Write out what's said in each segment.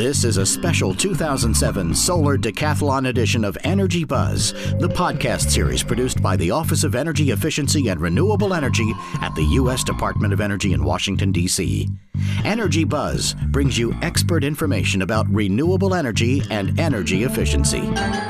This is a special 2007 Solar Decathlon edition of Energy Buzz, the podcast series produced by the Office of Energy Efficiency and Renewable Energy at the U.S. Department of Energy in Washington, D.C. Energy Buzz brings you expert information about renewable energy and energy efficiency.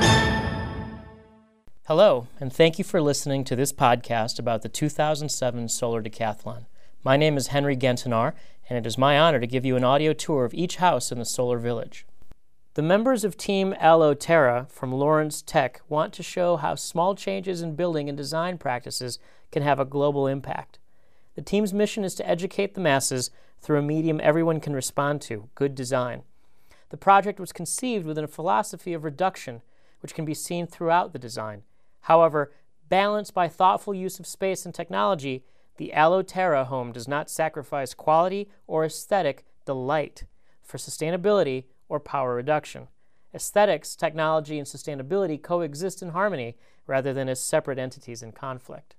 Hello, and thank you for listening to this podcast about the 2007 Solar Decathlon. My name is Henry Gentenar, and it is my honor to give you an audio tour of each house in the Solar Village. The members of Team Allo-Terra from Lawrence Tech want to show how small changes in building and design practices can have a global impact. The team's mission is to educate the masses through a medium everyone can respond to, good design. The project was conceived within a philosophy of reduction, which can be seen throughout the design. However, balanced by thoughtful use of space and technology, the Allo-Terra home does not sacrifice quality or aesthetic delight for sustainability or power reduction. Aesthetics, technology, and sustainability coexist in harmony rather than as separate entities in conflict.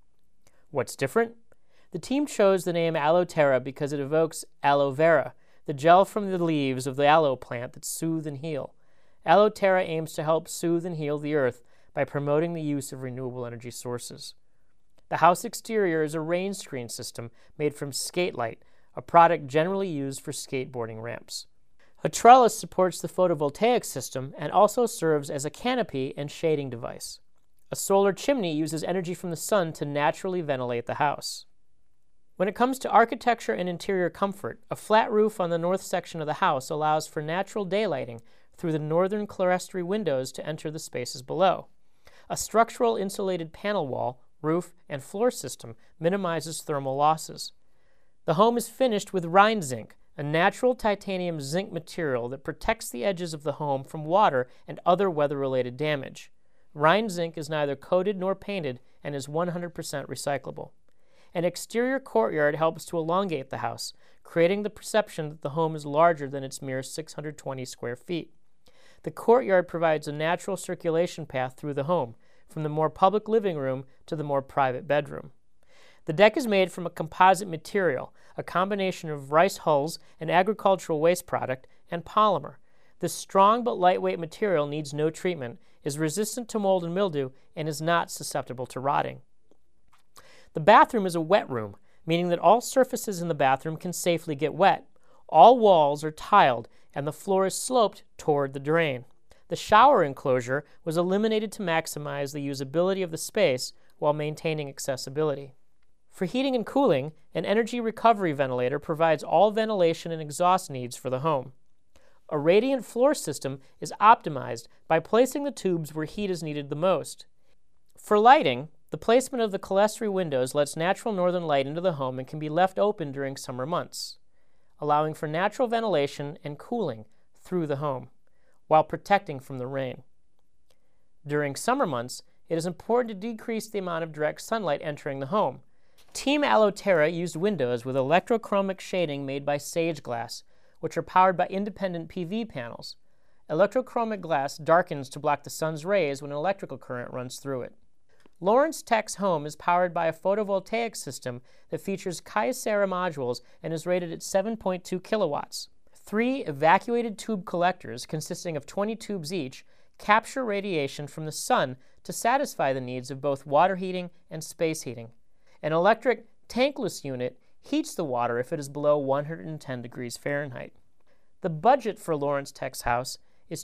What's different? The team chose the name Allo-Terra because it evokes aloe vera, the gel from the leaves of the aloe plant that soothe and heal. Allo-Terra aims to help soothe and heal the earth by promoting the use of renewable energy sources. The house exterior is a rain screen system made from Skatelite, a product generally used for skateboarding ramps. A trellis supports the photovoltaic system and also serves as a canopy and shading device. A solar chimney uses energy from the sun to naturally ventilate the house. When it comes to architecture and interior comfort, a flat roof on the north section of the house allows for natural daylighting through the northern clerestory windows to enter the spaces below. A structural insulated panel wall, roof, and floor system minimizes thermal losses. The home is finished with Rhine zinc, a natural titanium zinc material that protects the edges of the home from water and other weather-related damage. Rhine zinc is neither coated nor painted and is 100% recyclable. An exterior courtyard helps to elongate the house, creating the perception that the home is larger than its mere 620 square feet. The courtyard provides a natural circulation path through the home, from the more public living room to the more private bedroom. The deck is made from a composite material, a combination of rice hulls, an agricultural waste product, and polymer. This strong but lightweight material needs no treatment, is resistant to mold and mildew, and is not susceptible to rotting. The bathroom is a wet room, meaning that all surfaces in the bathroom can safely get wet. All walls are tiled, and the floor is sloped toward the drain. The shower enclosure was eliminated to maximize the usability of the space while maintaining accessibility. For heating and cooling, an energy recovery ventilator provides all ventilation and exhaust needs for the home. A radiant floor system is optimized by placing the tubes where heat is needed the most. For lighting, the placement of the clerestory windows lets natural northern light into the home and can be left open during summer months, allowing for natural ventilation and cooling through the home, while protecting from the rain. During summer months, it is important to decrease the amount of direct sunlight entering the home. Team Allo-Terra used windows with electrochromic shading made by Sage Glass, which are powered by independent PV panels. Electrochromic glass darkens to block the sun's rays when an electrical current runs through it. Lawrence Tech's home is powered by a photovoltaic system that features Kyocera modules and is rated at 7.2 kilowatts. 3 evacuated tube collectors, consisting of 20 tubes each, capture radiation from the sun to satisfy the needs of both water heating and space heating. An electric tankless unit heats the water if it is below 110 degrees Fahrenheit. The budget for Lawrence Tech's house is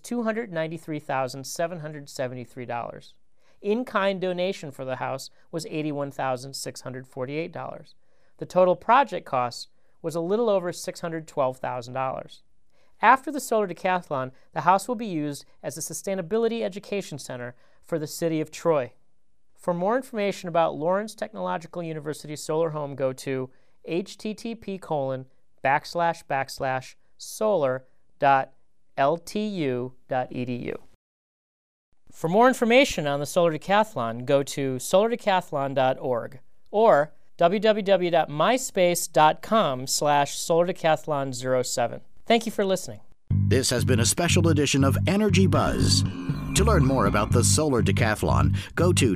$293,773. In-kind donation for the house was $81,648. The total project cost was a little over $612,000. After the Solar Decathlon, the house will be used as a sustainability education center for the city of Troy. For more information about Lawrence Technological University Solar Home, go to http://solar.ltu.edu. For more information on the Solar Decathlon, go to solardecathlon.org or www.myspace.com/solardecathlon07. Thank you for listening. This has been a special edition of Energy Buzz. To learn more about the Solar Decathlon, go to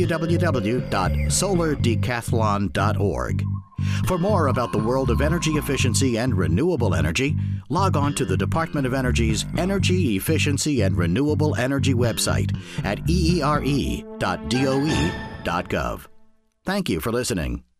www.solardecathlon.org. For more about the world of energy efficiency and renewable energy, log on to the Department of Energy's Energy Efficiency and Renewable Energy website at eere.doe.gov. Thank you for listening.